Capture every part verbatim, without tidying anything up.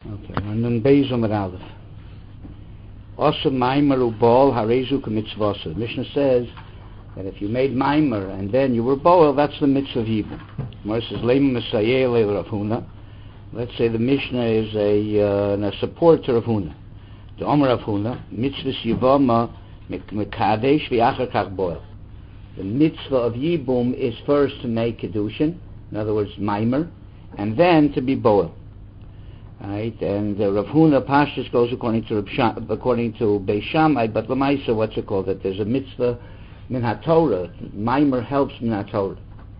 Okay, and then Beis Amud Aleph. Osa Maimer Ubal Harezu K'mitzvasa. The Mishnah says that if you made Maimer and then you were Boel, that's the mitzvah of Yibum. Gemara says Leim Mesayeh Le Rav Huna. Let's say the Mishnah is a, uh, a support to Rav Huna. The Omer Rav Huna, Mitzvah Yivama Mekadesh V'Achar Kach Boel. The mitzvah of Yibum is first to make Kedushin, in other words, Maimer, and then to be Boel. Right, and uh, Rav Huna Pashtus goes according to Reb Sham, according to Beis Shammai, but Lamaisa, what's it called? That there's a mitzvah min haTorah. Maimer helps min haTorah.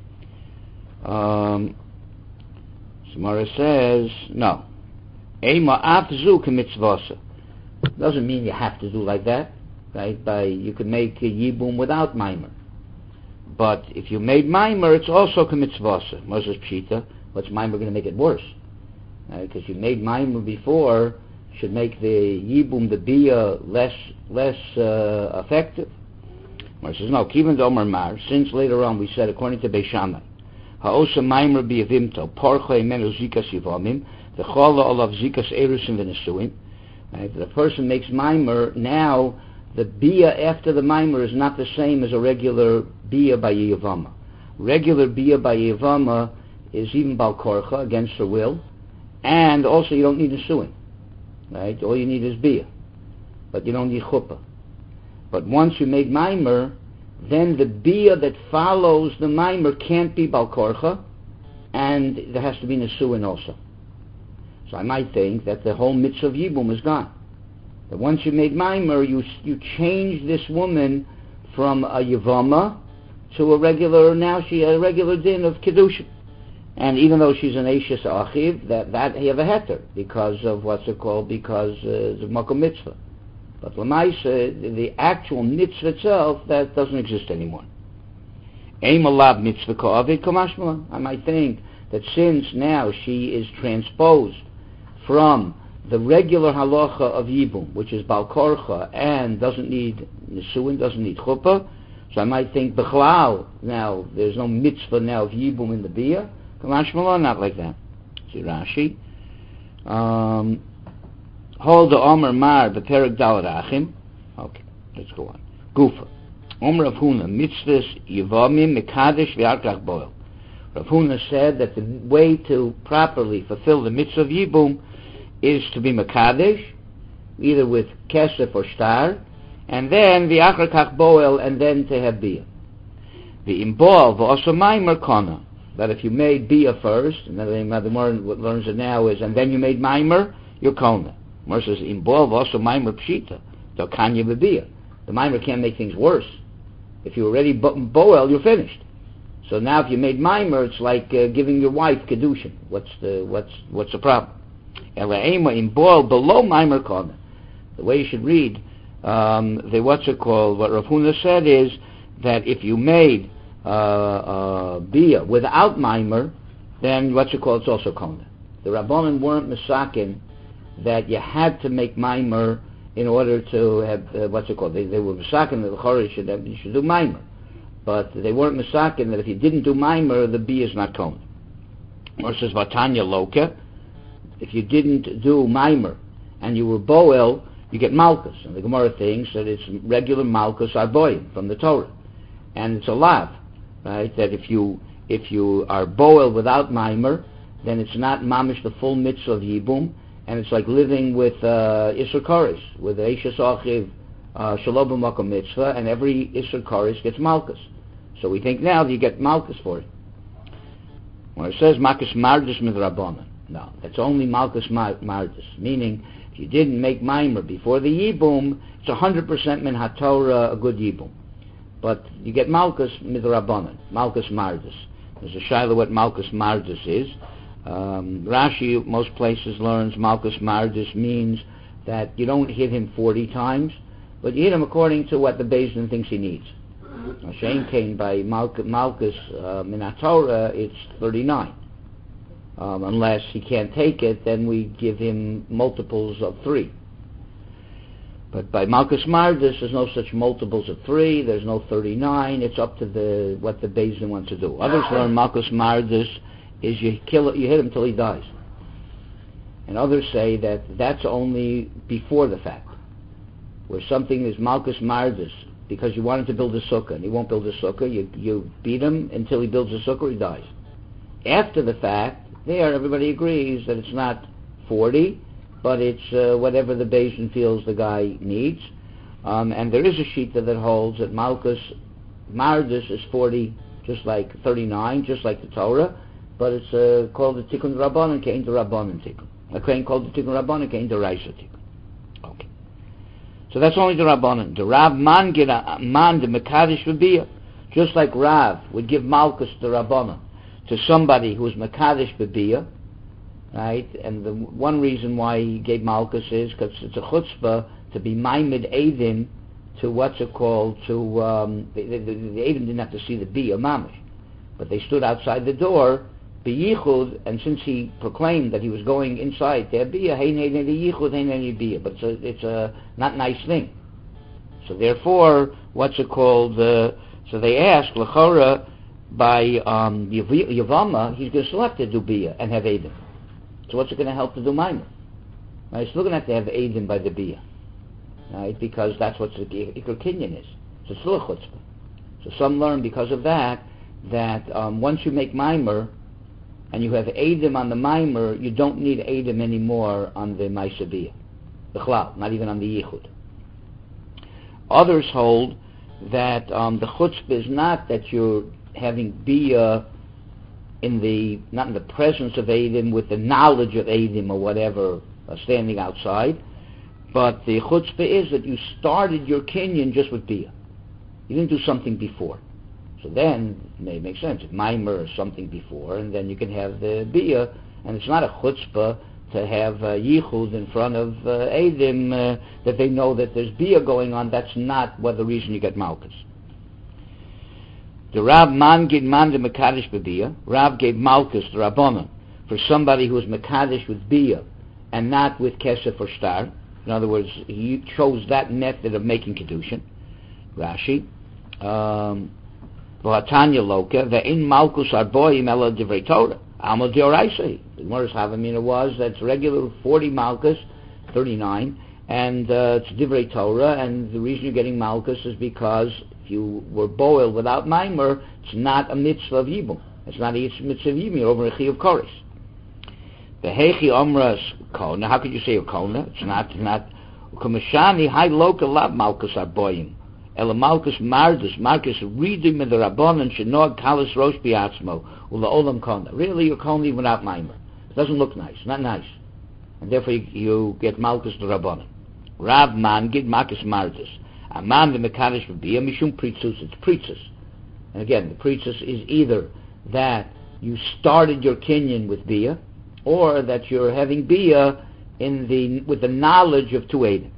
Um, Samara says no. Ema afzu k'mitzvasa. Doesn't mean you have to do like that, right? By you could make a yibum without Maimer, but if you made Maimer, it's also k'mitzvasa. Moses Pshita. What's Maimer going to make it worse? Because uh, you made Maimer before, should make the Yibum, the Bia, less less uh, effective. Mar says, no, Kivan Domer Mar, since later on we said, according to Beis Shammai, Ha'osa Maimer B'yavimto, Porcha Imenu Zikas Yivamim, the Chola Olav Zikas Erusim V'nesuim. If the person makes Maimer, now the Bia after the Maimer is not the same as a regular Bia by Yivama. Regular Bia by Yivama is even Bal Korcha, against her will. And also you don't need a suing, right? All you need is bia, but you don't need chuppah. But once you make maimer, then the bia that follows the maimer can't be bal korcha, and there has to be nesuin also. So I might think that the whole mitzvah of yibum is gone. That once you made maimer, you you change this woman from a yavama to a regular, now she a regular din of kedushin. And even though she's an Eishes Achiv, that, that you have a heter, because of what's it called, because uh, of Makom Mitzvah. But Lamaisa, the actual mitzvah itself, that doesn't exist anymore. Eim Alab Mitzvah Ka'avid Kamashmala. I might think that since now she is transposed from the regular halacha of Yibum, which is Bal Korcha, and doesn't need Nesuin, doesn't need Chuppah, so I might think, B'chlal, now, there's no mitzvah now of Yibum in the Biyah, Kamashmallah, not like that. See Rashi. Um, Hold the Omer Mar, the Perek Dalad Achim. Okay, let's go on. Gufa. Omer Rav Huna, Mitzvahs Yivamim Mekadesh V'Arkach Boel. Rav Huna said that the way to properly fulfill the mitzvah of Yibum is to be Mekadesh, either with Kesef or Shtar, and then V'Arkach Boel, and then to have Bia. The Imbol V'Osa Maimer Kona. That if you made Bia first, and then the Gemara learns it now is, and then you made Maimer, you're Kona. Gemara says, involve also Maimer Pshita, so Kanya B'Bia. The Maimer can't make things worse. If you already bo- Boel, you're finished. So now if you made Maimer, it's like uh, giving your wife Kedushin. What's the what's what's the problem? Ela'ema in Boel below Maimer Kona. The way you should read, um, the what's it called, what Rav Huna said is that if you made Uh, uh, Bia without Maimer, then what's it called? It's also Kona. The Rabbanan weren't misakin that you had to make Maimer in order to have uh, what's it called? They, they were misakin that the Chorah should have, you should do Maimer, but they weren't misakin that if you didn't do Maimer, the Bia is not Kona. Or says Vatanya Loka, if you didn't do Maimer and you were Boel, you get Malchus, and the Gemara thinks that it's regular Malchus Arboim from the Torah, and it's a lav. Right, that if you if you are boel without maimer, then it's not mamish the full mitzvah of yibum, and it's like living with uh, Isser Koris, with Eishes Achiv Shalom B'Makom mitzvah, and every Isser Koris gets malchus. So we think now that you get malchus for it. When it says malchus mardus midrabanan, no, that's only malchus mardus, meaning if you didn't make maimer before the yibum, it's a hundred percent min haTorah a good yibum. But you get Malchus Midrabanan, Malchus Mardus. There's a shiloh what Malchus Mardus is. Um, Rashi, most places, learns Malchus Mardus means that you don't hit him forty times, but you hit him according to what the Beis Din thinks he needs. Now, Shane came by Malchus, Malchus uh, Minatorah, it's thirty-nine. Um, unless he can't take it, then we give him multiples of three. But by Malchus Mardus, there's no such multiples of three, there's no thirty-nine, it's up to the what the Beis Din wants to do. Others learn Malchus Mardus is you kill it, you hit him till he dies. And others say that that's only before the fact, where something is Malkus Mardus, because you want him to build a sukkah, and he won't build a sukkah, you, you beat him until he builds a sukkah or he dies. After the fact, there everybody agrees that it's not forty, but it's uh, whatever the Beis feels the guy needs. Um, and there is a shita that holds that Malkus Mardus is forty, just like thirty-nine, just like the Torah, but it's uh, called the Tikkun Rabbanan, Kein the Rabbanan Tikkun. A Kein called the Tikkun Rabbanan, Kein the Raisa Tikkun. Okay. So that's only the Rabbanan. The Rav man get a man the Mekadesh V'Biyah, just like Rav would give Malkus the Rabbanan to somebody who is Mekadesh V'Biyah, right? And the one reason why he gave Malkus is because it's a chutzpah to be Maimed Eidim to what's it called, to, um, the, the, the, the Eidim didn't have to see the Biyah Mamish, but they stood outside the door, B'yichud, and since he proclaimed that he was going inside their Biyah, Hein Hein Yichud, Hein Hein Biyah, but it's a, it's a not nice thing. So therefore, what's it called, uh, so they asked, L'chora, by um, Yavama, he's going to still have to do Biyah and have Eidim. So what's it going to help to do Maimer? Right, he's still going to have to have Eidim by the Biyah. Right, because that's what the Iker Kinyan is. So it's still a chutzpah. So some learn because of that, that um, once you make Maimer, and you have Eidim on the Maimer, you don't need Eidim anymore on the Maisa Biyah. B'chlal, not even on the Yichud. Others hold that um, the chutzpah is not that you're having Biyah in the, not in the presence of Eidim, with the knowledge of Eidim or whatever, uh, standing outside, but the chutzpah is that you started your kinyan just with Biyah. You didn't do something before. So then, it may make sense, Maimer or something before, and then you can have the Biyah, and it's not a chutzpah to have uh, Yichud in front of uh, Eidim, uh, that they know that there's Biyah going on. That's not what the reason you get Malkus. The Rav man gid man the Mekadesh b'Biyah. Rav gave Malkus, the Rabbanan, for somebody who was Mekadesh with Biyah, and not with Kesef or Star. In other words, he chose that method of making Kedushin. Rashi. Um, V'hatanya loka, ve'in malkus arboim ela divrei Torah. Alma d'oraisa. The Gemara's Havamina was, that's regular forty malkus, thirty-nine, and uh, it's divrei Torah, and the reason you're getting malkus is because if you were boiled without maimer, it's not a mitzvah of yibum. It's not a mitzvah of yibum, you're over a chi of koris. Ve'hechi omras kona, how could you say a kona? It's not, not, kumashani hai loka lab malkus arboim. Ela Malkus Mardus, Malkus Ridim in the Rabbanan Shenog Kalas Rosh Biatzmo Ula Olam Kona. Really, you're Kona without Maimer. It doesn't look nice, not nice. And therefore you, you get Malkus the Rabbanan. Rav Man gid Malkus Mardus. A man the Mekadesh B'Biyah Mishum Pritzus. It's Pritzus. And again, the Pritzus is either that you started your kinyan with Biyah, or that you're having Biyah in the, with the knowledge of Tuedim.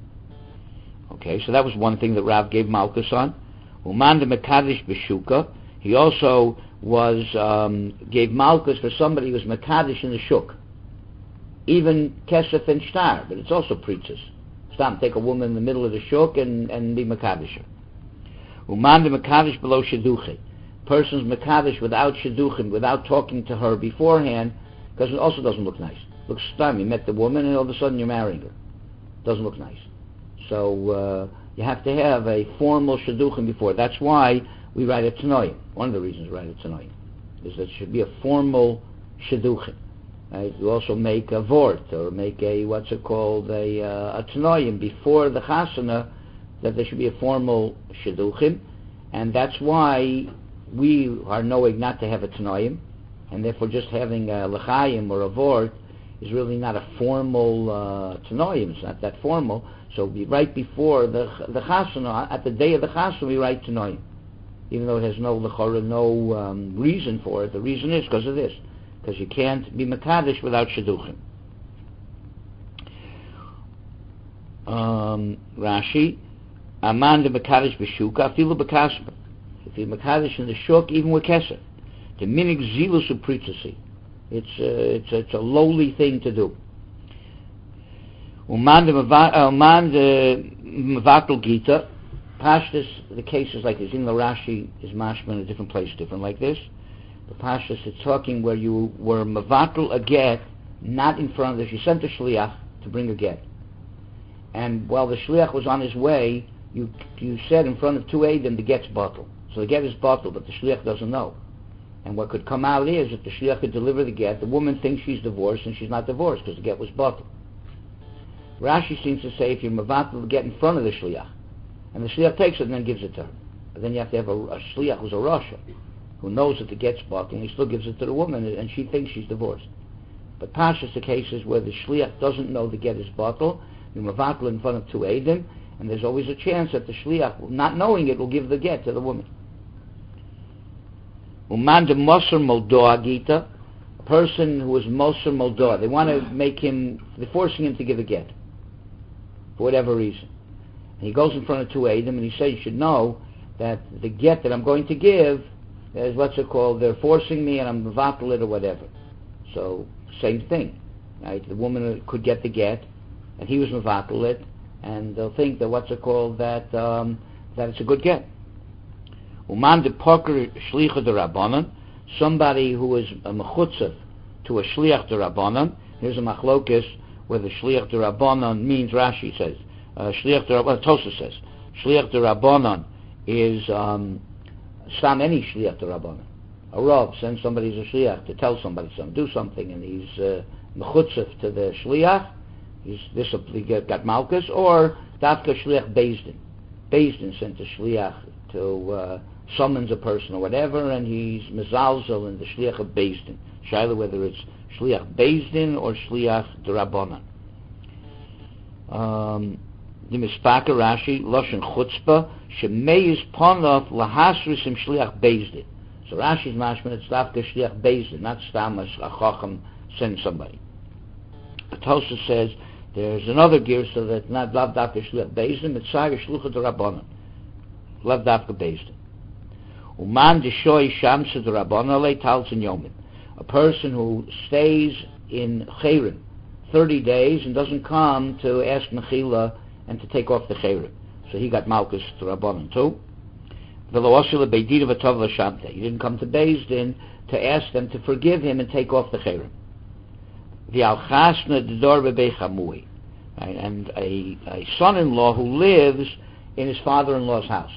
Okay, so that was one thing that Rav gave Malkus on. Uman de Mekadesh b'Shuka. He also was um, gave Malkus for somebody who was Mekadesh in the Shuk. Even Kesef and Shtar, but it's also preachers. Stam, take a woman in the middle of the Shuk and, and be Mekadesh. Uman de Mekadesh below Shidduchi. Person's Mekadesh without Shidduchim, without talking to her beforehand, because it also doesn't look nice. Looks stam, you met the woman and all of a sudden you're marrying her. Doesn't look nice. So uh, you have to have a formal shidduchim before. That's why we write a tanoim. One of the reasons we write a tanoim is that it should be a formal shidduchim. Right? You also make a vort, or make a, what's it called, a, uh, a tanoim before the chasana, that there should be a formal shidduchim. And that's why we are knowing not to have a tanoim, and therefore just having a l'chaim or a vort is really not a formal uh, tanoim. It's not that formal. So we right before the the chasana, at the day of the chasana, we write tanoim, even though it has no lechora, no um, reason for it. The reason is because of this, because you can't be mekadesh without shidduchim. Um, Rashi, aman de mekadesh b'shuka, afilu b'kasper. If you're mekadesh in the shuk, even with kesef, the minig zilus upritzasi. It's uh, it's it's a lowly thing to do. Uman de Mavatul Gita, Pashtus, the cases like this, in the Rashi is mashma in a different place, different like this. The Pashtus is talking where you were Mavatul a get not in front of the, she sent the shliach to bring a get. And while the shliach was on his way, you you said in front of two eidim the get's bottle. So the get is bottle, but the shliach doesn't know. And what could come out is if the shliach could deliver the get, the woman thinks she's divorced and she's not divorced because the get was bottle. Rashi seems to say if you're mevatel the get in front of the shliach, and the shliach takes it and then gives it to her. But then you have to have a, a shliach who's a rasha, who knows that the get's bottle, and he still gives it to the woman, and she thinks she's divorced. But pashas, the cases where the shliach doesn't know the get is bottle, you mevatel in front of two eidim, and there's always a chance that the shliach, not knowing it, will give the get to the woman. Uman de Moser Moldoa Gita, a person who is Moser Moldoa, they want to make him, they're forcing him to give a get, for whatever reason. And he goes in front of two eidim and he says, you should know that the get that I'm going to give is what's it called, they're forcing me and I'm mevatel it or whatever. So, same thing, right? The woman could get the get, and he was mevatel it, and they'll think that what's it called, that um, that it's a good get. Uman de poker shlicha de rabbanon, somebody who is a mechutzav to a shliach de rabbanon. Here's a machlokes where the shliach de rabbanon means, Rashi says, uh, shliach de rabbanon, Tosa says, shliach de rabbanon is um, stam any shliach de rabbanon. A rav sends somebody as a shliach to tell somebody something, do something, and he's uh, mechutzav to the shliach. He's this he got malchus, or dafka shliach bezdin. Bezdin sent a shliach to uh, summons a person or whatever, and he's mezalzel in the shliach of bezdin. Shaila whether it's shliach bezdin or shliach d'Rabbanan. Um, the mispaka Rashi loshen chutzpah shemeiz ponav lahasris im shliach bezdin. So Rashi's mashman it's dafka shliach bezdin, not stam a chacham send somebody. Tosa says there's another gear so that not lav dafka shliach bezdin, it's saga shlucha d'Rabbanan, lav dafka bezdin. Uman deshoy shamsa d'Rabbanan le talzin yomin, a person who stays in chayrim thirty days and doesn't come to ask mechila and to take off the chayrim, so he got malchus d'Rabbanan too. V'lo osila beidin v'tov l'shamte, he didn't come to Bezdin to ask them to forgive him and take off the chayrim. V'alchasna d'dor bebechamui, and a, a son-in-law who lives in his father-in-law's house.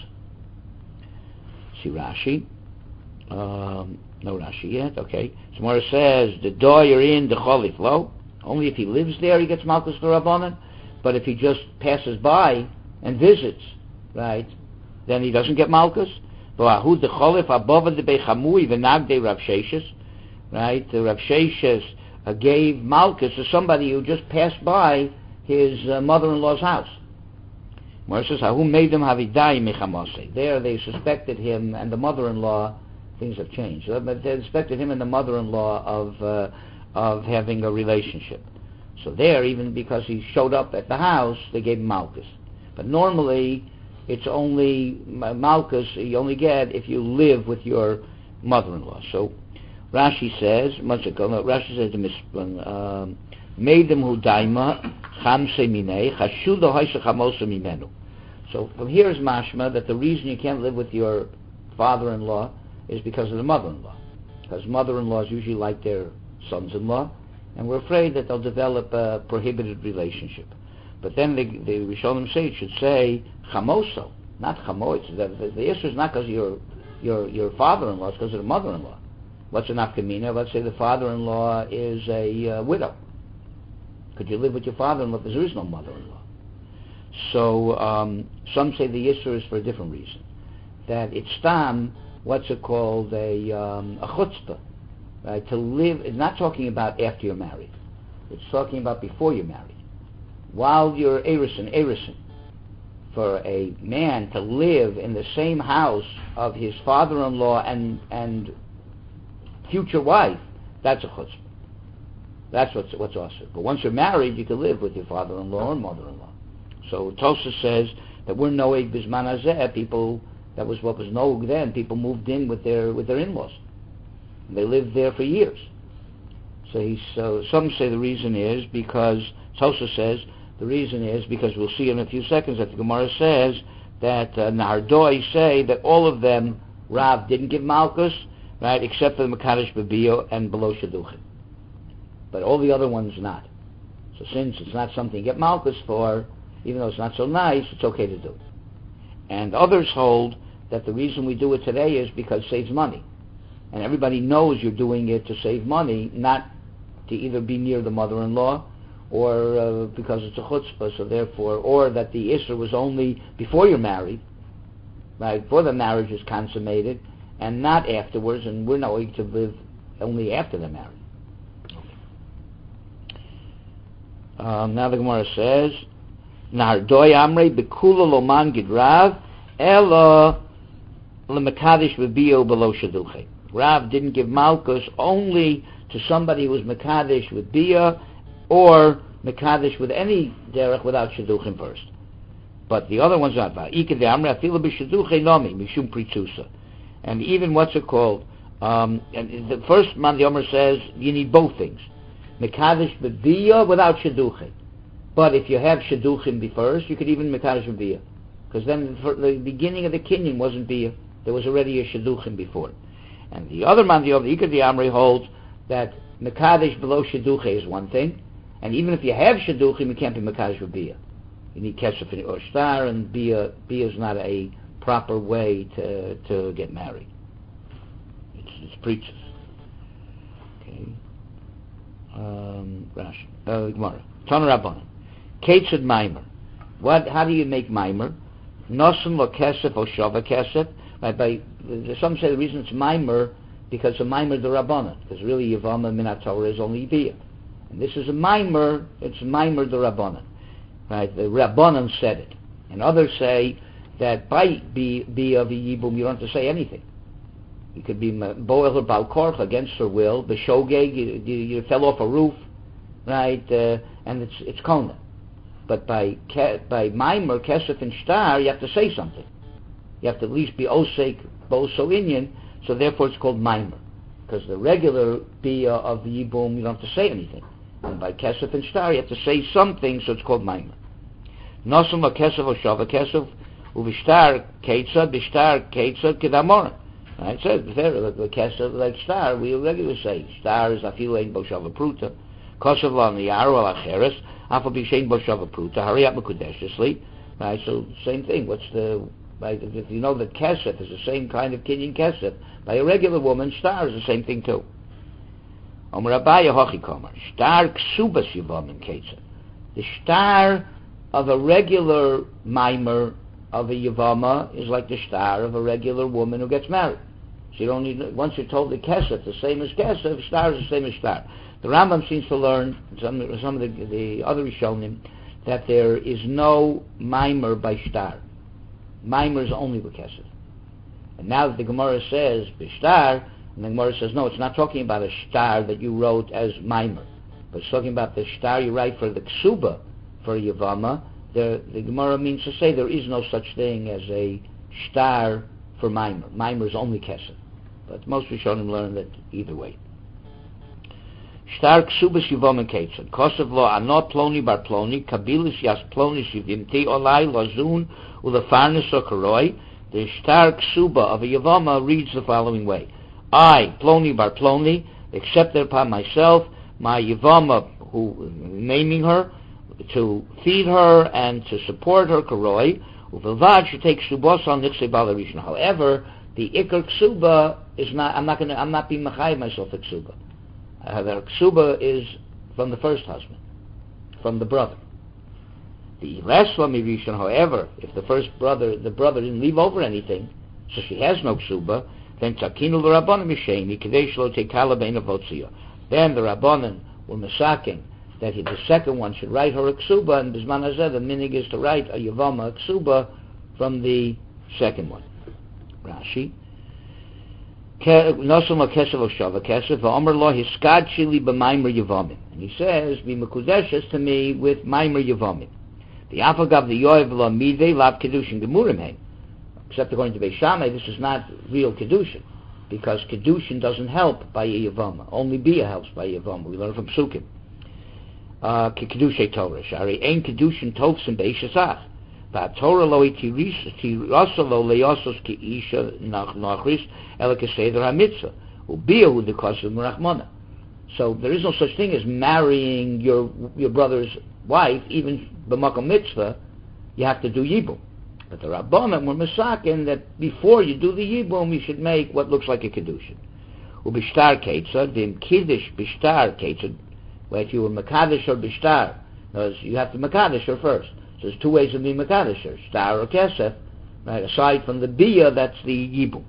See Rashi, um, no Rashi yet. Okay, Gemara says the door you're in the cholif lo. Only if he lives there he gets malchus d'Rabbanan, but if he just passes by and visits, right, then he doesn't get malchus. V'ahu the cholif above the bechamui v'nagdei Rav Sheshes, right? The Rav Sheshes uh, gave malchus to somebody who just passed by his uh, mother-in-law's house. Gemara says, "Who made them havidai mechamase?" There, they suspected him and the mother-in-law. Things have changed. They suspected him and the mother-in-law of uh, of having a relationship. So there, even because he showed up at the house, they gave him malchus. But normally, it's only malchus you only get if you live with your mother-in-law. So Rashi says, Rashi says, um, made them who daima chamse minei chashuda hoysha chamosa mimenu. So from here is mashma that the reason you can't live with your father-in-law is because of the mother-in-law, because mother-in-laws usually like their sons-in-law, and we're afraid that they'll develop a prohibited relationship. But then the, the Rishonim say it should say chamoso, not chamoitz. The, the, the issue is not because of your your your father-in-law; it's because of the mother-in-law. What's an nafkamina? Let's say the father-in-law is a uh, widow. Could you live with your father-in-law if there is no mother-in-law? So um, some say the issue is for a different reason. That it's stam, what's it called, a um, a chutzpah, right? To live. It's not talking about after you're married. It's talking about before you're married. While you're erison, erison, for a man to live in the same house of his father-in-law and and future wife, that's a chutzpah. That's what's what's awesome. But once you're married, you can live with your father-in-law or mother-in-law. So Tosa says that we're noeg bisman hazeh. People, that was what was noeg then. People moved in with their with their in-laws. And they lived there for years. So, he, so some say the reason is because Tosa says the reason is because we'll see in a few seconds that the Gemara says that uh, Nahardoi say that all of them Rav didn't give malchus, right, except for the Mekadosh Babio and below Shaduchim. but all the other ones not. So since it's not something you get malchus for, even though it's not so nice, it's okay to do. And others hold that the reason we do it today is because it saves money. And everybody knows you're doing it to save money, not to either be near the mother-in-law or uh, because it's a chutzpah, so therefore, or that the Isser was only before you're married, right, before the marriage is consummated, and not afterwards, and we're not going to live only after they're married. Um, now the Gemara says, Nardoy Amrei Bekula Loman Gidrav Ela Lemekadish V'Bio Below Shaduche. Rav didn't give Malkus only to somebody who was Mekadesh with Bia or Mekadesh with any derech without Shaduchim first. But the other ones not. And even what's it called? Um, and the first man the Omer says you need both things. Mekadesh with Bia without Shaduchim. But if you have Shaduchim be first, you could even Mekadesh with Bia. Because then for the beginning of the kinyan wasn't Bia. There was already a Shaduchim before. And the other man, the other Ikar the Amri holds that Mekadesh below Shaduche is one thing, and even if you have Shaduchim, you can't be Mekadesh with Bia. You need Kesef or Shtar, and Bia, Bia is not a proper way to to get married. It's, it's preaches. Okay. Um, Rashi. Uh, Gemara. Tana Rabbanan. Ketzad Maimer. What? How do you make Maimer? Nosen lo Kesef or Shava Kesef. Right, by, some say the reason it's Maimer because a Maimer the Rabbanan, because really Yavama Minat Torah is only Bia. And this is a Maimer, it's Maimer the Rabbanan. Right, the Rabbanan said it. And others say that by Bia of Yibum you don't have to say anything. You could be Boel or Balkorch against her will, B'Shogeg, you, you, you fell off a roof, right, uh, and it's it's Kona. But by by Maimer, Kesef, and Shtar, you have to say something. You have to at least be osek, boso inyan, so therefore it's called maimer. Because the regular bia of the yibum, you don't have to say anything. And by kesef and shtar, you have to say something, so it's called maimer. Nosum la kesef o shava kesef, uvishtar ketzad, bishtar ketzad kedamor. Right, it says there, the kesef like shtar, we regularly say, shtar is afilu ein bo shava pruta, kosev la niyaru al acheres, afa bishein bo shava pruta, hariyat mekudeshesli. Right, so same thing, what's the... Right, if you know that kesef is the same kind of kinyan kesef, by a regular woman, shtar is the same thing too. Omer Abaya hochi komer, shtar ksubas yivam in kesef. The shtar of a regular mimer of a yavama is like the shtar of a regular woman who gets married. So you don't need, once you're told the kesef, the same as kesef, shtar is the same as shtar. The Rambam seems to learn, some, some of the, the other Rishonim, that there is no mimer by shtar. Maimer is only with kesef. And now that the Gemara says bishtar, and the Gemara says no, it's not talking about a shtar that you wrote as maimer, but it's talking about the shtar you write for the ksuba for yavama. The, the Gemara means to say there is no such thing as a shtar for maimer. Maimer is only kesef, but most Rishonim learn that either way. Shtar ksubas yavama ketzad kosev lo anot ploni bar ploni kabilis yas ploni shivimti olai lazun. The the shtar ksuba of a yavama reads the following way: I, Ploni bar Ploni, accepted upon myself my yavama, who naming her, to feed her and to support her karoi. Uvilvad should take ksubos on niksei balarishon. However, the ikar ksuba is not. I'm not going to. I'm not being machayv myself at ksuba. Uh, the ksuba is from the first husband, from the brother. The Lesla Mirishon, however, if the first brother, the brother didn't leave over anything, so she has no ksuba, then Takinu l'Rabbanan Misheni, Kadesh lo tekala bein avotzia. Then the Rabbanan were masaking that he, the second one should write her a ksuba, and Bisman Hazeh, the minig is to write a Yavama, a ksuba, from the second one. Rashi. Nosum lo kesef o shava kesef, v'omer lo hiskad shili b'maimer Yavamim. And he says, be mekudeshes to me with maimer Yavamim. The Afagav the Yoev lo midei lav kedushin gemurim heim. Except according to Beis Shammai, this is not real kedushin, because kedushin doesn't help by a yavama. Only bia helps by a yavama. We learn from Psukim. Ki kedushay Torah. Shari ein kedushin tovsim beishasach. Va Torah lo itirasa lo leyosos ki isha nachris ela keseder hamitzvah. Ubia hu the kosev merachmona. So there is no such thing as marrying your your brother's wife, even b'makom mitzvah. You have to do yibum. But the Rabbanan were masakin that before you do the yibum, you should make what looks like a kedushin. Ubishtar ketzad, v'im kiddush bishtar ketzad. Well, if you were makadosh or bishtar, because you have to makadosh her first. So there's two ways of being makadosh her, star or kesef. Right, aside from the biyah, that's the yibum.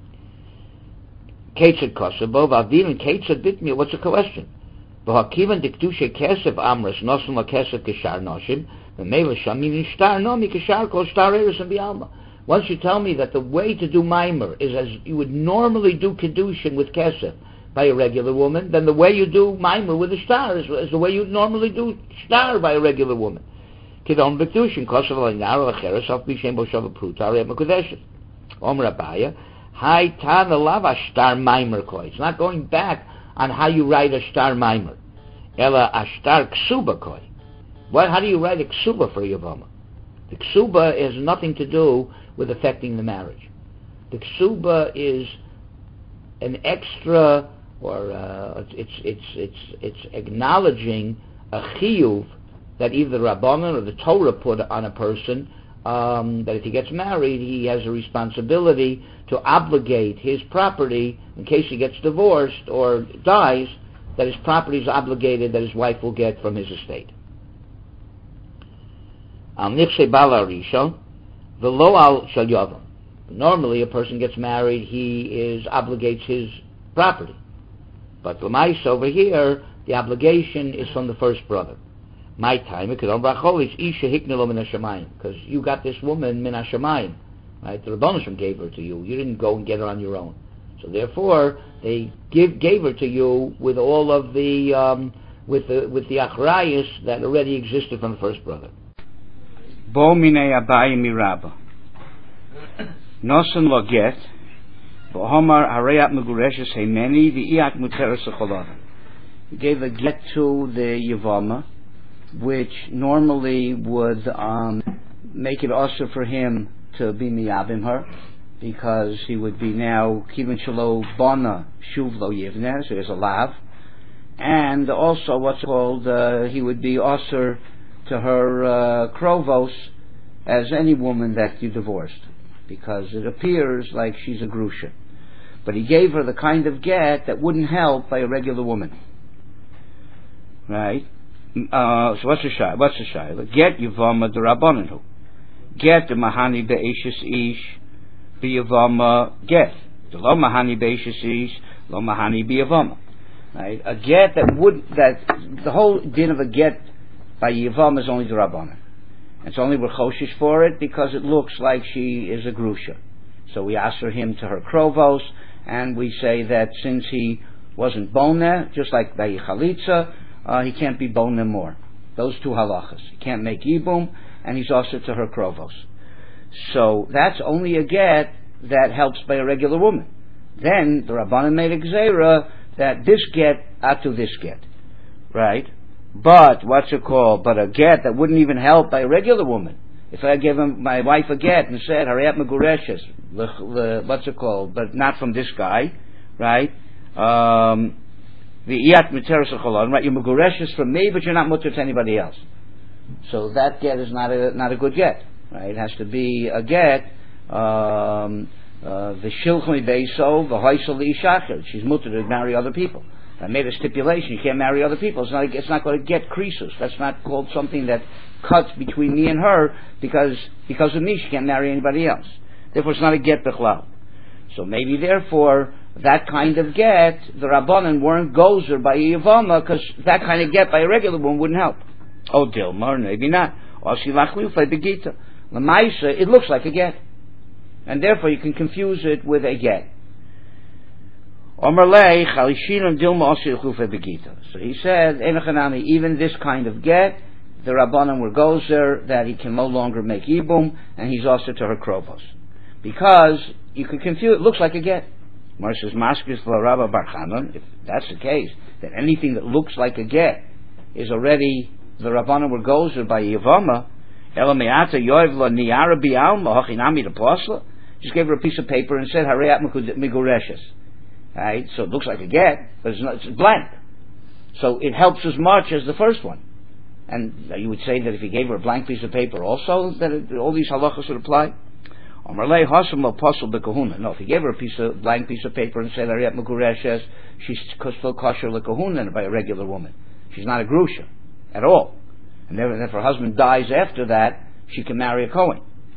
Ketzad kosabo, v'avdin ketzad bitmir. What's the question? V'hakivan dikdushe kesef amras nosim lakesef kishar noshim. Once you tell me that the way to do mimer is as you would normally do kedushin with kesef by a regular woman, then the way you do mimer with a star is, is the way you normally do star by a regular woman. Kidon b'kedushin kosev l'naro acheres of b'shem b'shav prutar et mekudeshes. Omer Abaya, hai tan lava star mimer koi. It's not going back on how you write a star mimer. Ela a star ksuba koi. What, how do you write a ksuba for Yavama? The ksuba has nothing to do with affecting the marriage. The ksuba is an extra, or uh, it's it's it's it's acknowledging a chiyuv that either the Rabbanan or the Torah put on a person, um, that if he gets married, he has a responsibility to obligate his property in case he gets divorced or dies, that his property is obligated, that his wife will get from his estate. Normally a person gets married, he is obligates his property. But Lamais over here, the obligation is from the first brother. My time, because you got this woman min hashamayim, right? The Rebbeinu gave her to you. You didn't go and get her on your own. So therefore, they give gave her to you with all of the um, with the with the achrayus that already existed from the first brother. Bo minei Abaye miraba. Nosen lo get. V'homar hareyat megureshes heimeni v'iat muteres echolada. He gave a get to the Yavama, which normally would um, make it also for him to be miyavim her, because he would be now kivin shelo bona shuv lo yivneh, so there's a lav, and also what's called uh, he would be also to her uh, krovos as any woman that you divorced, because it appears like she's a grusha. But he gave her the kind of get that wouldn't help by a regular woman, right? Uh, so what's the shay? What's the shay? Get yavama d'rabbananu. Get the mahani be'eshes ish b'yavama get. The lo mahani be'eshes ish lo mahani b'yavama. Right? A get that would that the whole din of a get by Yivam is only the Rabbanan. It's only we're choshish for it because it looks like she is a grusha. So we answer him to her krovos, and we say that since he wasn't boneh, just like by Chalitza, uh, he can't be boneh more. Those two halachas. He can't make yibum, and he's also to her krovos. So that's only a get that helps by a regular woman. Then the Rabbanan made a gzeira that this get ought to this get. Right? But, what's it called? But a get that wouldn't even help by a regular woman. If I gave him, my wife a get and said, Harayat Megureshes, what's it called? But not from this guy, right? Um, the Iyat Miteres Echolon, right? You're Megureshes from me, but you're not mutter to anybody else. So that get is not a, not a good get, right? It has to be a get, um, uh, the Shilchmi Beiso, the Hoysel Ishachel. She's mutter to marry other people. I made a stipulation, you can't marry other people. It's not, it's not going to get creases. That's not called something that cuts between me and her, because because of me she can't marry anybody else. Therefore it's not a get b'chlal. So maybe therefore, that kind of get, the Rabbanan weren't gozer by Yavama, because that kind of get by a regular woman wouldn't help. Oh, Dilmar, maybe not. Or Shilachliufay Begita. Lamaisa, it looks like a get. And therefore you can confuse it with a get. So he said, even this kind of get, the Rabbanan were gozer that he can no longer make Yibum, and he's also to her krovos. Because you can confuse it, looks like a get. Mar says, Maskis Rabba Bar Chanan, if that's the case, that anything that looks like a get is already, the Rabbanan were gozer by Yavama, Elameata Yoiv La Niara Bialma Hachinami the Posla, just gave her a piece of paper and said, Harayat Migureshes. Right, so it looks like a get, but it's not. It's blank. So it helps as much as the first one. And you would say that if he gave her a blank piece of paper also, that it, all these halachas would apply? No, if he gave her a piece of blank piece of paper and said, Ariat Megureshes, she's still kosher l'kahunan by a regular woman. She's not a grusha at all. And then if her husband dies after that, she can marry a Kohen.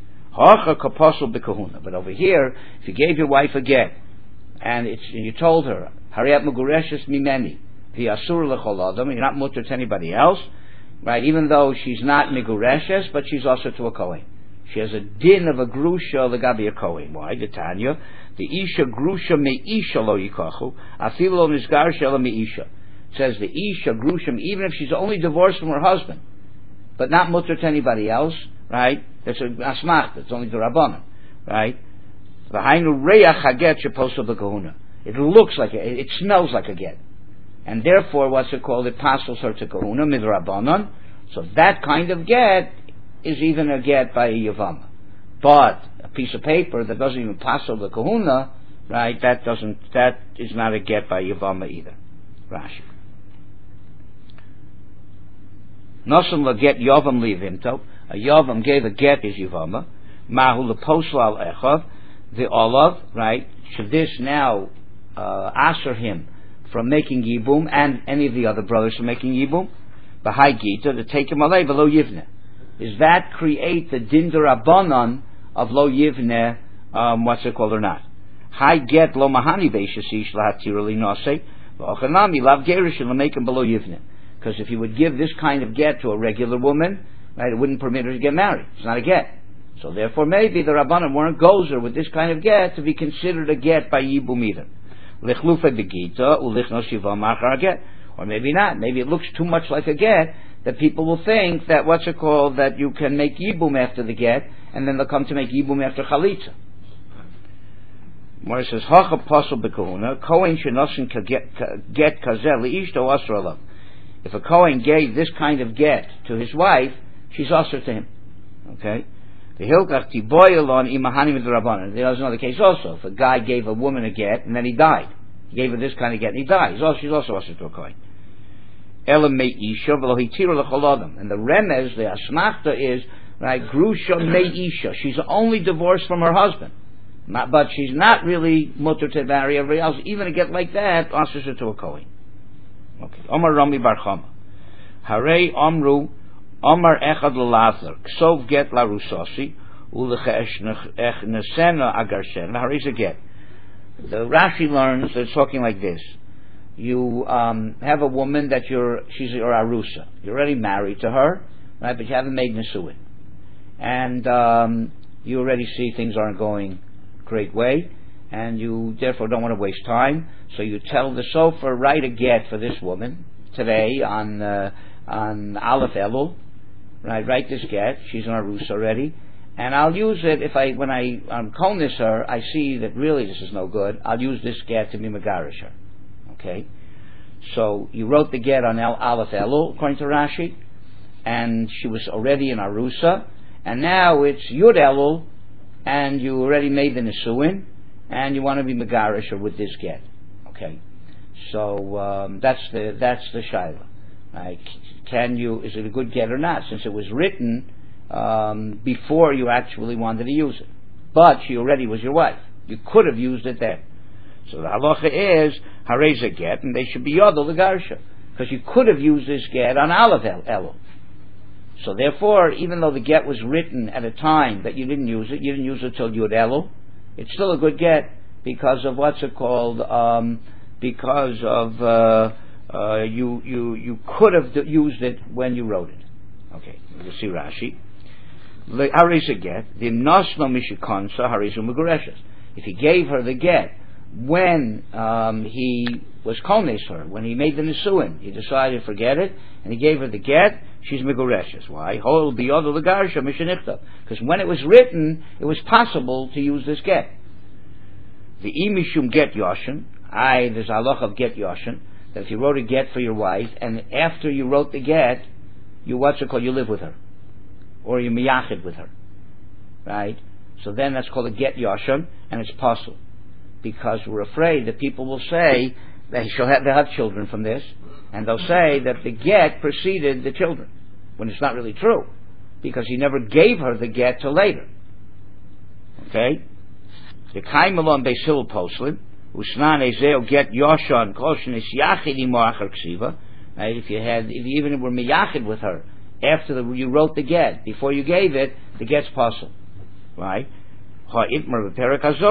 But over here, if you gave your wife a get, and, it's, and you told her, Ariat Megureshes mimeni, the asur l'chol adam, you're not mutter to anybody else, right? Even though she's not Megureshes, but she's also to a Kohen. She has a din of a grusha legabi a Kohen. Why? The Tanya, the isha grusha me isha lo yikachu, afilu lo nisgar shela me isha. Says the isha grusha, even if she's only divorced from her husband, but not mutter to anybody else, right? That's a asmach. That's only the rabbanon, right? V'hainu reach haget sheposel b'kahuna. It looks like a, it smells like a get, and therefore, what's it called? It passes her to kahuna midrabanon. So that kind of get is even a get by a yavama. But a piece of paper that doesn't even pass over the kahuna, right, that doesn't, that is not a get by yavama either. Rashi. Nosam la get yavam livimto. A yavam gave a get his yavama. Mahu leposla al echav. The olav, right, should this now uh, answer him from making yibum and any of the other brothers from making yibum? B'hai gita, to take him away below yivne. Is that create the din d'Rabbanan of lo yivne, um, what's it called or not? Hai get lo mahani beishasish lahatir li nase, v'ochanami lav gerish and make him below yivne. Because if you would give this kind of get to a regular woman, right, it wouldn't permit her to get married. It's not a get. So therefore maybe the Rabbanan weren't gozer with this kind of get to be considered a get by yibum either. Lichlufe begita ulichno shiva machar get. Or maybe not. Maybe it looks too much like a get that people will think that what's it called, that you can make yibum after the get, and then they'll come to make yibum after chalitza. Where it says, Hacha pasal b'kahuna, Kohen shenosin get kazel li'ishto asr alav. If a Kohen gave this kind of get to his wife, she's asr to him. Okay? The hilkach tiboyelon imahani midrabanan. There's another case also. If a guy gave a woman a get, and then he died. He gave her this kind of get, and he died. He's also, she's also asr to a Kohen. And the remez, the asmachta is, right, grusha me'isha. She's only divorced from her husband. Not, but she's not really mutter to marry everybody else. Even a get like that, answers her to a Kohen. Okay. Omar Rami Bar Chama. Harei Omru, Omar Echad L'Lather, Ksov get la Rusasi, Ulecha Echnesena Agarshen. Harei a get. The Rashi learns, it's talking like this. You um, have a woman that you're, she's your arusa. You're already married to her, right? But you haven't made nisuin, and um, you already see things aren't going great way, and you therefore don't want to waste time. So you tell the sofer, write a get for this woman today on uh, on Aleph Elul, right? Write this get. She's an arusa already, and I'll use it if I when I um, konis her, I see that really this is no good. I'll use this get to be megarish her. Okay, so you wrote the get on El Aleph Elul, according to Rashi, and she was already in Arusa, and now it's Yud Elul, and you already made the Nisuin, and you want to be Megarisha with this get. Okay, so um, that's the that's the Shaila. Right? Can you? Is it a good get or not? Since it was written um, before you actually wanted to use it, but she already was your wife. You could have used it then. So the halacha is hareza get, and they should be yodel the garsha, because you could have used this get on Aleph Elul. So therefore, even though the get was written at a time that you didn't use it, you didn't use it till Yud Elul, it's still a good get because of what's it called? Um, because of uh, uh, you you you could have used it when you wrote it. Okay, you see Rashi. Hareza get the nosno mishikonsa harizu megureshes. If he gave her the get when um, he was kones her, when he made the nisuin, he decided to forget it, and he gave her the get, she's megureshes. Why? Because when it was written, it was possible to use this get. The imishum get yoshin, I, there's a halach of get yoshin, that if you wrote a get for your wife, and after you wrote the get, you, what's it called, you live with her, or you miyachid with her, right? So then that's called a get yoshin, and it's possible. Because we're afraid that people will say they shall have, they'll have children from this, and they'll say that the get preceded the children, when it's not really true, because he never gave her the get till later. Okay? The Kaimalon Beis Hillel Poslin, Usnan Ezeo get Yoshan Koshin is Yachid Imoachar Ksiva. Right? If you had, if you even were miyachid with her after the, you wrote the get, before you gave it, the get's possible. Right? However, the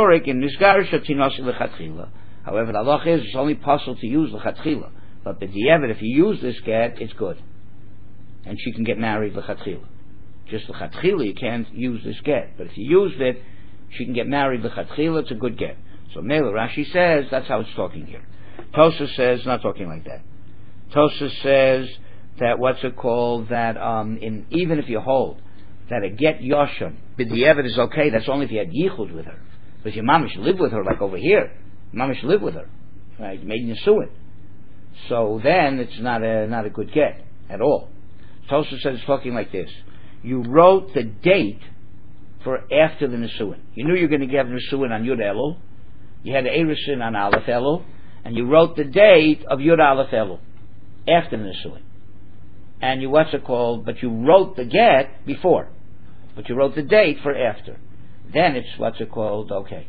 halach is it's only possible to use lechatchila. But the diavad, if you use this get, it's good, and she can get married lechatchila. Just lechatchila, you can't use this get. But if you used it, she can get married lechatchila. It's a good get. So Mela Rashi says that's how it's talking here. Tosas says not talking like that. Tosas says that what's it called? That um, in even if you hold that a get yoshon b'diavad is okay, that's only if you had yichud with her. But if your mamish live with her, like over here, mamish live with her, right? You made nisuin, so then it's not a not a good get at all. Tosas says it's talking like this: you wrote the date for after the nisuin. You knew you were going to give nisuin on Yud Elul. You had the erusin on Aleph Elul, and you wrote the date of Yud Aleph Elul after the nisuin. And you what's it called? But you wrote the get before, but you wrote the date for after. Then it's what's it called? Okay.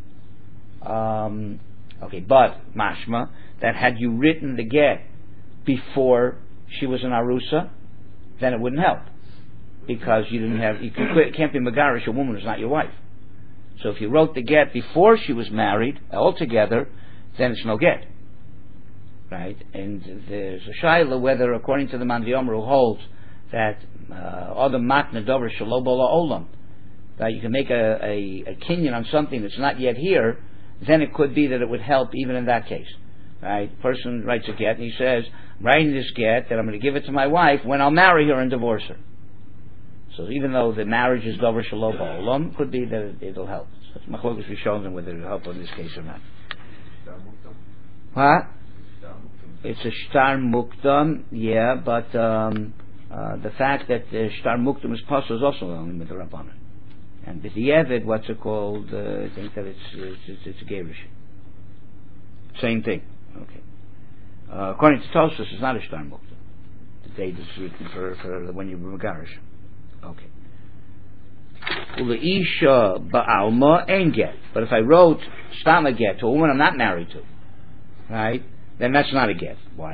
Um, okay, but mashma that had you written the get before she was an arusa, then it wouldn't help because you didn't have you can't be megarish a woman who's not your wife. So if you wrote the get before she was married altogether, then it's no get. Right, and there's a shaila whether, according to the Man V'Yomer, who holds that other matna dover shelo bola olam, that you can make a, a, a kinyan on something that's not yet here, then it could be that it would help even in that case. Right, person writes a get and he says, I'm writing this get that I'm going to give it to my wife when I'll marry her and divorce her. So even though the marriage is dover shelo bola olam, could be that it, it'll help. So it's machlokas rishonim whether it'll help in this case or not. What? It's a shtar mukdam, yeah, but um, uh, the fact that the shtar mukdam is possible is also only with the Rabbanan. And b'diavad, what's it called? Uh, I think that it's it's, it's, it's a gerish. Same thing. Okay. Uh, according to Tosfos, it's not a shtar mukdam. The date is written for, for when you were megarish. Okay. Uleisha ba'alma ein get. But if I wrote stam a get to a woman I'm not married to, right? Then that's not a get. Why?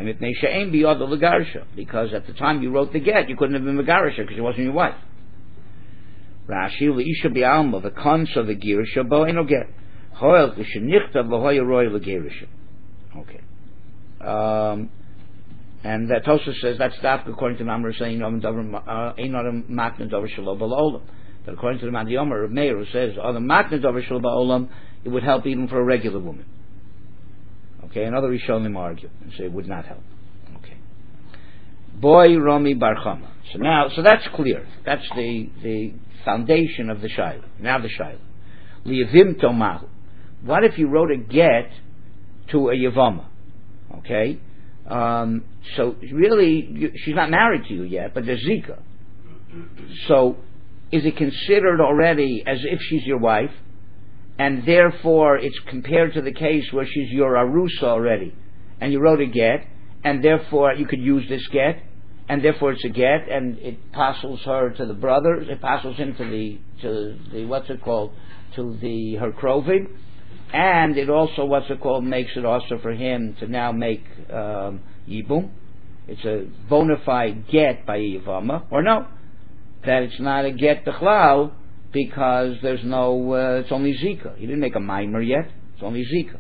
Because at the time you wrote the get, you couldn't have been megarisha because she wasn't your wife. Rashi leisha bi'alma the cons of the girisha bo ain't no get. Hoel l'shenichtav l'hoya roy l'girisha. Okay. Um, and that Tosfos says that's that according to Mamre saying ain't not a makna dover shelo ba'olam. But according to the Man V'Yomer, Meir who says other makna dover shelo ba'olam, it would help even for a regular woman. Okay, another Rishonim argue and say it would not help. Okay. Boy Romi Bar Chama. So now, so that's clear. That's the the foundation of the Shaila. Now the Shaila. Liyavim Tomahu. What if you wrote a get to a Yavama? Okay. Um, so really, you, she's not married to you yet, but there's Zika. So, is it considered already as if she's your wife? And therefore it's compared to the case where she's your arusa already, and you wrote a get, and therefore you could use this get, and therefore it's a get, and it passes her to the brother, it passes him to the to the what's it called to the her krovim, and it also what's it called makes it also for him to now make um, yibum. It's a bona fide get by Yavama, or no, that it's not a get b'chlal. Because there's no, uh, it's only Zika. He didn't make a mimer yet. It's only Zika.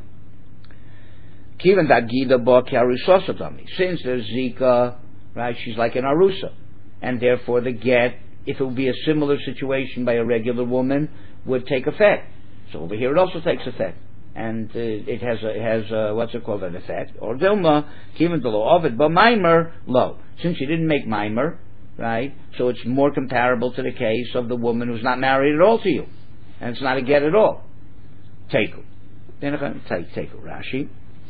Kivan that Gida bo kiarusosatami. Since there's Zika, right? She's like an arusa, and therefore the get, if it would be a similar situation by a regular woman, would take effect. So over here it also takes effect, and uh, it has a, it has a, what's it called, an effect. Or Dilma Kivan delo ovid but mimer lo. Since she didn't make mimer. Right, so it's more comparable to the case of the woman who's not married at all to you, and it's not a get at all. Teiku, then take teiku. Rashi,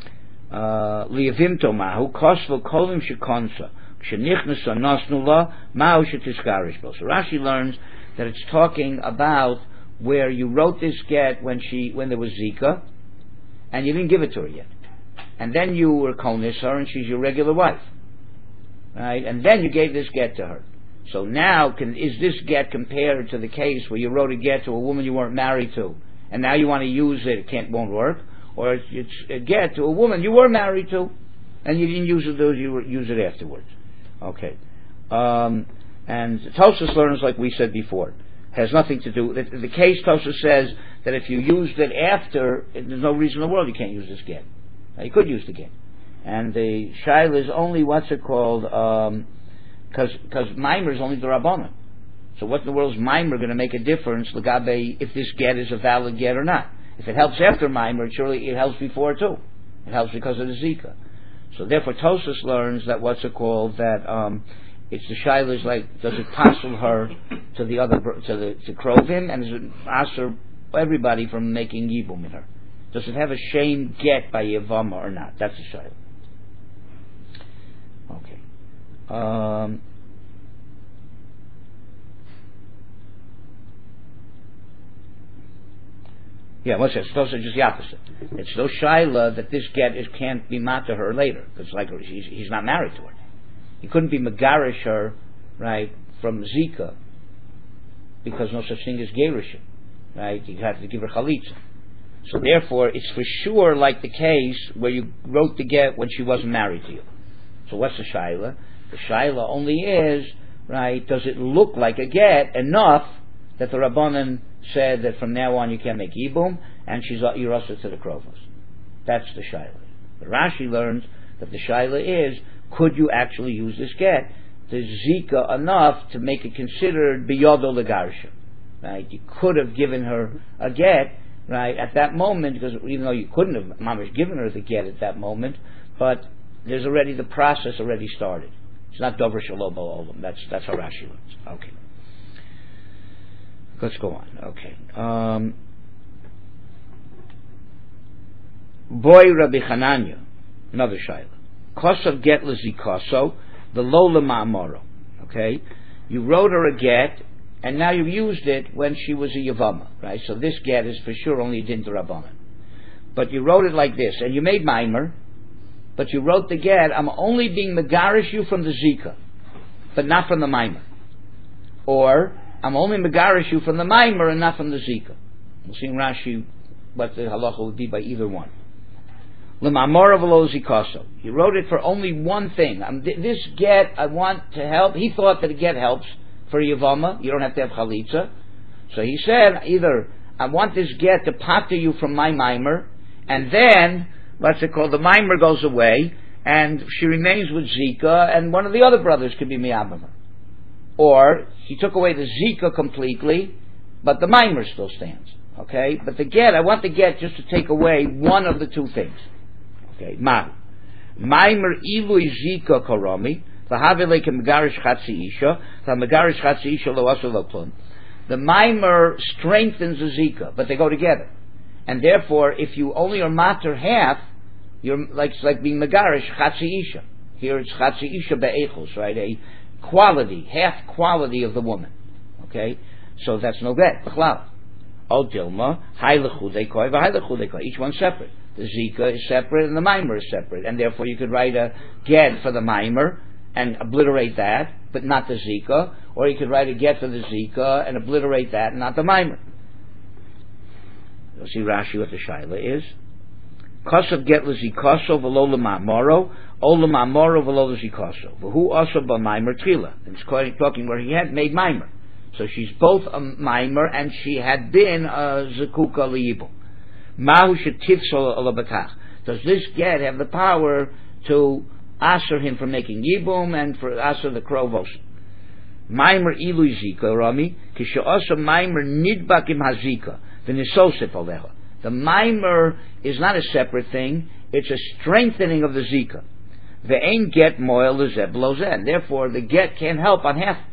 liyavim tomahu kosvel kolim shekonsa kshenichnas anosnula ma'u shetiskarish bo. So Rashi learns that it's talking about where you wrote this get when she when there was Zika, and you didn't give it to her yet. and then you were konis her, and she's your regular wife, right? And then you gave this get to her. So now, can, is this get compared to the case where you wrote a get to a woman you weren't married to, and now you want to use it? It can't, won't work. Or it's, it's a get to a woman you were married to, and you didn't use it, those you use it afterwards. Okay. Um, and Tosfos learns, like we said before, has nothing to do. The, the case Tosfos says that if you used it after, there's no reason in the world you can't use this get. Now, you could use the get, and the shaila is only what's it called? Because um, because mimer is only the rabbanon. So what in the world is mimer going to make a difference, legabe, if this get is a valid get or not? If it helps after mimer, surely it helps before too. It helps because of the zika. So therefore, Tosfos learns that what's it called? That um, it's the shaila is like, does it passel her to the other to the to krovim, and does it answer everybody from making yibum in her? Does it have a shame get by yavama or not? That's the shaila. Okay. Um, Yeah, what's that? It's just the opposite. It's no shaila that this get is can't be mat to her later, because like he's, he's not married to her. He couldn't be megarish her, right, from zika, because no such thing as gerushin, right? You have to give her chalitza. So therefore, it's for sure like the case where you wrote the get when she wasn't married to you. So what's the shaila? The shaila only is, right, does it look like a get enough that the Rabbanan said that from now on you can't make yibum, and she's you're also to the krovos. That's the shaila. The Rashi learns that the shaila is, could you actually use this get to zika enough to make it considered biyodo legarsha? Right? You could have given her a get, right, at that moment, because even though you couldn't have mamish given her the get at that moment, but there's already the process already started. It's not dover shalom olam. That's that's how Rashi learns. Okay. Let's go on. Okay. Um, Boy Rabbi Chananya, another shaila. Kosav get lezikoso, the lola ma'amoro. Okay, you wrote her a get, and now you used it when she was a yavama, right? So this get is for sure only a din d'Rabbanan. But you wrote it like this, and you made mimer, but you wrote the get, I'm only being megarish you from the zika, but not from the mimer. Or, I'm only megarish you from the mimer and not from the zika. We'll see in Rashi what the halacha would be by either one. L'ma'amora v'lo zikaso. He wrote it for only one thing. Um, th- this get, I want to help. He thought that a get helps for yavama. You don't have to have chalitza. So he said, either I want this get to pater you from my mimer, and then, what's it called, the mimer goes away, and she remains with zika, and one of the other brothers could be miyabama. Or, he took away the zika completely, but the mimer still stands. Okay? But the get, I want the get just to take away one of the two things. Okay? Ma. Mimer ilui zika koromi, v'haveleke megarish chatzi isha, v'megarish chatzi isha lo asu lo plun. The mimer strengthens the zika, but they go together. And therefore, if you only are mater half, you're like, it's like being megarish chatzi isha. Here it's chatzi isha be'echos, right? A quality, half quality of the woman. Okay? So that's no get. B'chlal. O dilma, hai l'chudei koi, v'hai l'chudei koi. Each one separate. The zika is separate and the mimer is separate. And therefore you could write a get for the mimer and obliterate that, but not the zika. Or you could write a get for the zika and obliterate that and not the mimer. You'll see Rashi what the shaila is. Kosav get l'zikaso v'lo l'ma'amoro, o l'ma'amoro v'lo l'zikaso. V'hu also b'mimer tchila. And it's talking where he had made mimer. So she's both a mimer and she had been a zekuka liyibum. Mahu shetifsol alabatach. Does this get have the power to answer him for making yibum and for answer the krovos? Mimer ilu zika rami kisha also mimer nidbakim hazika v'nisosef aleha. The mimer is not a separate thing; it's a strengthening of the zika. Ve'ein get moel lezeh blozeh, and therefore the get can't help on half.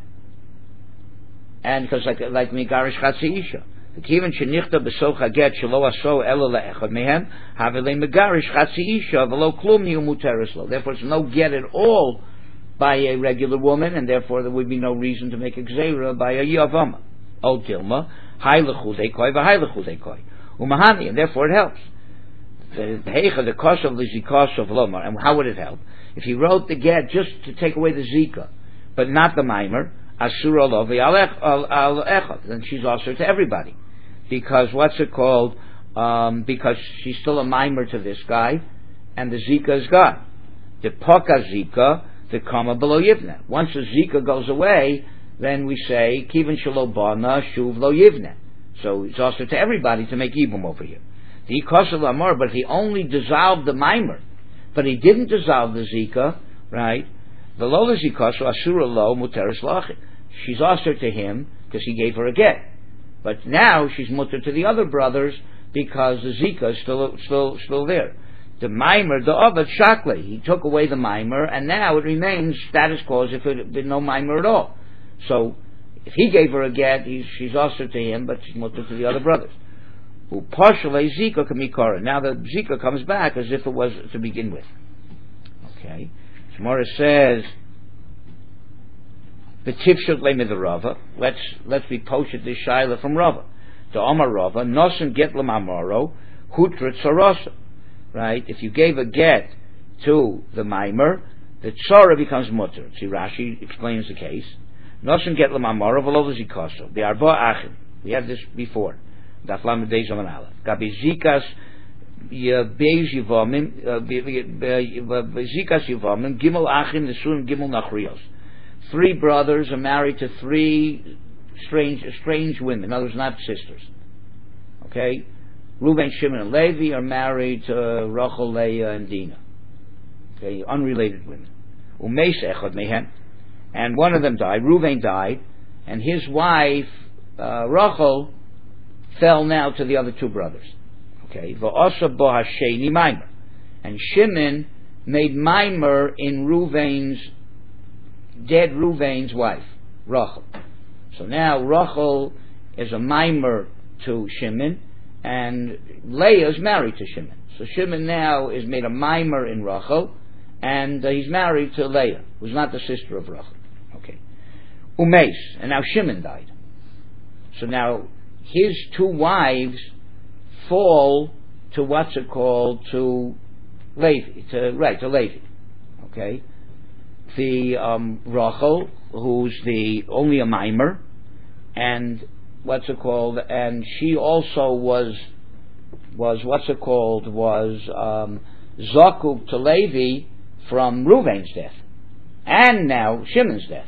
And because like like megarish chatzi isha, the kiven shenichta besocha get shelo aso elo leechad mehem havelei megarish chatzi isha v'lo klum niu muteres lo. Therefore, it's no get at all by a regular woman, and therefore there would be no reason to make a gzeira by a yavama. O dilma hai lechudei koi v'hai lechudei koi umahani, and therefore it helps. the heicha, the kosh of the zikosh of lomar. And how would it help? If he wrote the get just to take away the zika, but not the mimer, asura lovi al echad, then she's also to everybody, because what's it called? Um, because she's still a mimer to this guy, and the zika is gone. The poka zika, the kama below yivne. Once the zika goes away, then we say kivan shelo bana shuv lo yivne. So it's also to everybody to make yibum over here. The ikosel amor, but he only dissolved the mimer, but he didn't dissolve the zika, right? The lola zikosel asura lo muteris lachin. She's also to him because he gave her a get, but now she's mutter to the other brothers because the zika is still still still there. The mimer, the other shakle, he took away the mimer, and now it remains status quo as if it had been no mimer at all. So if he gave her a get, he's, she's also to him, but she's mutter to the other brothers. Who partially zika kamikara. Now the zika comes back as if it was to begin with. Okay. Shmora says, "B'tifshut le'mid Rava." Let's let's be poshet this shaila from Rava. The Omar Rava nosen get l'mamaro hutrat sarasa. Right? If you gave a get to the mimer, the tzara becomes mutter. See, Rashi explains the case. Nosen get l'mamaro v'lo l'zikoso. The arba achim. We had this before. Daf lamed beis omen aleph. Gabi zikas beis yivamim zikas yivamim gimel achim nesun gimel nachrios. Three brothers are married to three strange strange women. In other words, not sisters. Okay, Reuven, Shimon, and Levi are married to Rachel, Leah, and Dinah. Okay, unrelated women. Umeis echad mehen, and one of them died. Reuven died, and his wife uh, Rachel fell now to the other two brothers. Okay, va'asa bo hasheni mimer, and Shimon made mimer in Reuven's dead Reuven's wife, Rachel. So now Rachel is a mimer to Shimon, and Leah is married to Shimon. So Shimon now is made a mimer in Rachel, and uh, he's married to Leah, who's not the sister of Rachel. Okay, Umeis, and now Shimon died. So now his two wives fall to what's it called, to Levi, to right to Levi. Okay, the um, Rachel, who's the only a mimer, and what's it called, and she also was was what's it called was um, zakuk to Levi from Reuven's death, and now Shimon's death.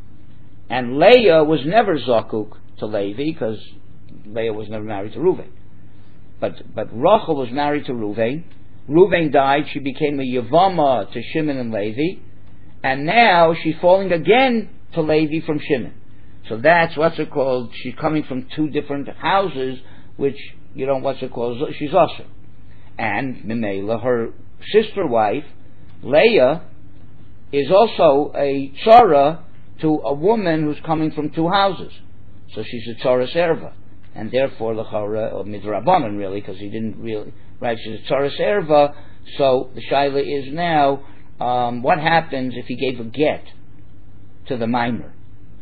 And Leah was never zakuk to Levi because Leah was never married to Reuven. But but Rachel was married to Reuven. Reuven died. She became a Yavama to Shimon and Levi, and now she's falling again to Levi from Shimon. So that's what's it called. She's coming from two different houses, which you know what's it called. She's also, and Mimela, her sister wife Leah, is also a tzara to a woman who's coming from two houses. So she's a tzara serva, and therefore l'chara or midrabanan really, because he didn't really right. She's a tzara serva. So the shaila is now, um, what happens if he gave a get to the mimer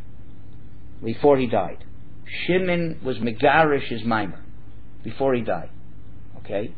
before he died? Shimon was megarish his mimer before he died. Okay.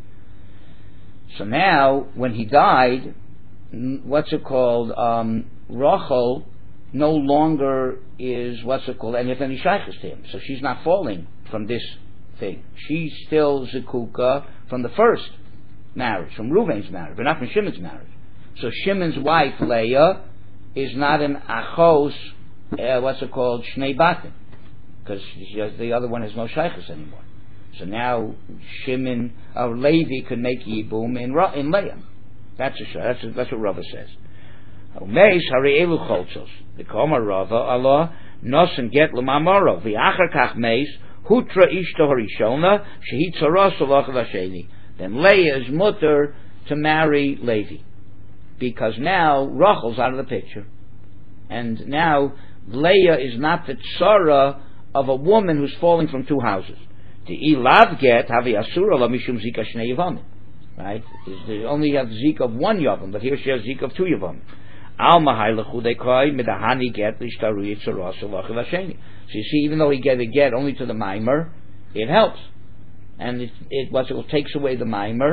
So now when he died, what's it called? Um, Rachel no longer is what's it called, and if any shaykhs to him, so she's not falling from this thing. She's still zekuka from the first marriage, from Reuven's marriage, but not from Shimon's marriage. So Shimon's wife Leah is not an achos, uh, what's it called, shnei batim, because the other one has no shaykhs anymore. So now Shimon or Levi could make yibum in in Leah. That's a that's a, that's what Rava says. Umeis hari elu cholzos. The Koma Rava Allah nosen get l'mamaro v'achar kach meis hutra ishto harishona shehi tzaros olach v'asheni. Then Leah is mutter to marry Levi, because now Rachel's out of the picture, and now Leah is not the tzara of a woman who's falling from two houses. The ilav get havi asura la mishum zika shnei yavamim. Right? They only have zik of one yavam, but here she has zik of two yavam. Al mahaylechu they cry midahani get lishtaru yitzaras olach v'asheni. So you see, even though he get a get only to the mimer, it helps, and it, it what it takes away the mimer,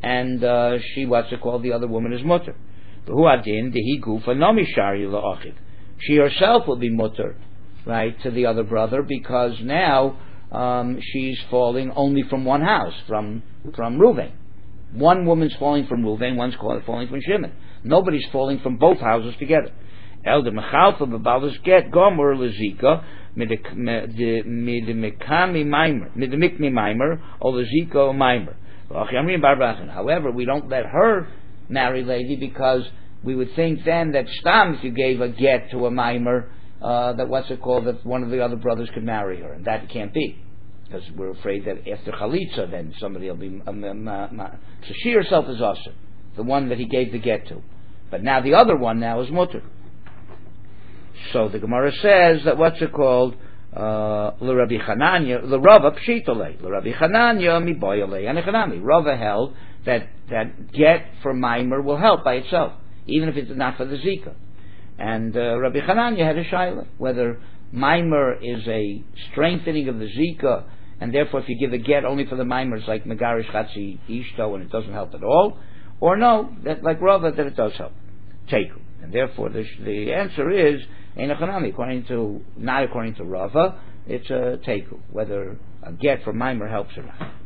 and uh, she, what's it called, the other woman is mutter. Who adin dehi gufa nomi shari la'achiv. She herself will be mutter, right, to the other brother, because now um, she's falling only from one house, from from Reuven. One woman's falling from Reuven, one's falling from Shimon. Nobody's falling from both houses together. El de mechalfa bebalas get gomer lezika mid the mekami mimer mid the mikmi mimer or lezika mimer. However, we don't let her marry lady, because we would think then that stam, if you gave a get to a mimer, uh, that what's it called, that one of the other brothers could marry her, and that can't be, because we're afraid that after chalitza then somebody will be um, um, uh, so she herself is also the one that he gave the get to, but now the other one now is mutter. So the Gemara says that what's it called, uh, l'Rabbi Chananya, l'Rava pshitole, l'Rabbi Chananya mi boyale anechanami. Rava held that that get for mimer will help by itself, even if it's not for the zika. And uh, Rabbi Chananya had a shaila whether mimer is a strengthening of the zika, and therefore if you give a get only for the mimer, it's like megarish chatzi ishto, and it doesn't help at all, or no, that like Rava, that it does help. Teku. And therefore the, the answer is Einachanami, according to, not according to Rava, it's a teku, whether a get for mimer helps or not.